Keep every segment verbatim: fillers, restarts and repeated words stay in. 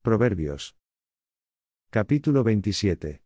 Proverbios. Capítulo veintisiete.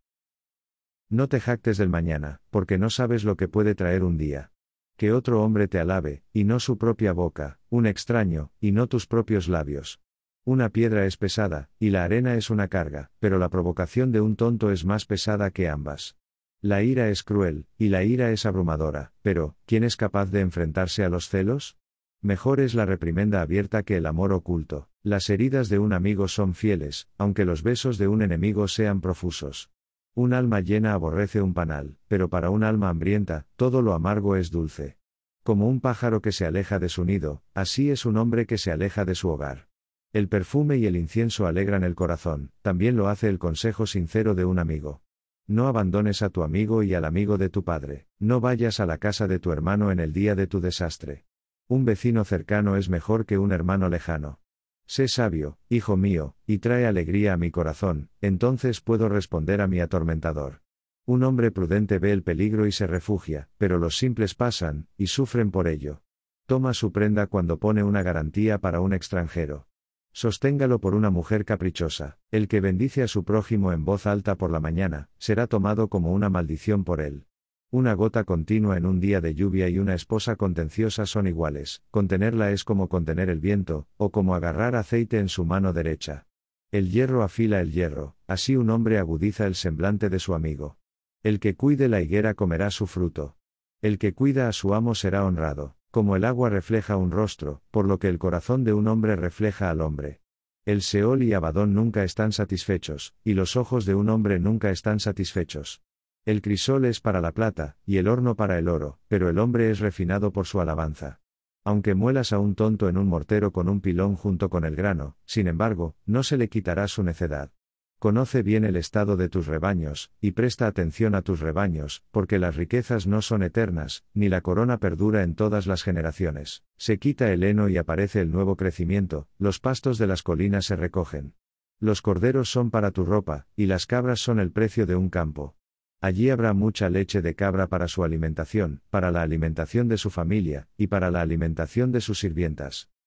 No te jactes del mañana, porque no sabes lo que puede traer un día. Que otro hombre te alabe, y no su propia boca, un extraño, y no tus propios labios. Una piedra es pesada, y la arena es una carga, pero la provocación de un tonto es más pesada que ambas. La ira es cruel, y la ira es abrumadora, pero, ¿quién es capaz de enfrentarse a los celos? Mejor es la reprimenda abierta que el amor oculto. Las heridas de un amigo son fieles, aunque los besos de un enemigo sean profusos. Un alma llena aborrece un panal, pero para un alma hambrienta, todo lo amargo es dulce. Como un pájaro que se aleja de su nido, así es un hombre que se aleja de su hogar. El perfume y el incienso alegran el corazón, también lo hace el consejo sincero de un amigo. No abandones a tu amigo y al amigo de tu padre, no vayas a la casa de tu hermano en el día de tu desastre. Un vecino cercano es mejor que un hermano lejano. Sé sabio, hijo mío, y trae alegría a mi corazón, entonces puedo responder a mi atormentador. Un hombre prudente ve el peligro y se refugia, pero los simples pasan, y sufren por ello. Toma su prenda cuando pone una garantía para un extranjero. Sosténgalo por una mujer caprichosa, el que bendice a su prójimo en voz alta por la mañana, será tomado como una maldición por él. Una gota continua en un día de lluvia y una esposa contenciosa son iguales, contenerla es como contener el viento, o como agarrar aceite en su mano derecha. El hierro afila el hierro, así un hombre agudiza el semblante de su amigo. El que cuide la higuera comerá su fruto. El que cuida a su amo será honrado, como el agua refleja un rostro, por lo que el corazón de un hombre refleja al hombre. El Seol y Abadón nunca están satisfechos, y los ojos de un hombre nunca están satisfechos. El crisol es para la plata, y el horno para el oro, pero el hombre es refinado por su alabanza. Aunque muelas a un tonto en un mortero con un pilón junto con el grano, sin embargo, no se le quitará su necedad. Conoce bien el estado de tus rebaños, y presta atención a tus rebaños, porque las riquezas no son eternas, ni la corona perdura en todas las generaciones. Se quita el heno y aparece el nuevo crecimiento, los pastos de las colinas se recogen. Los corderos son para tu ropa, y las cabras son el precio de un campo. Allí habrá mucha leche de cabra para su alimentación, para la alimentación de su familia, y para la alimentación de sus sirvientas.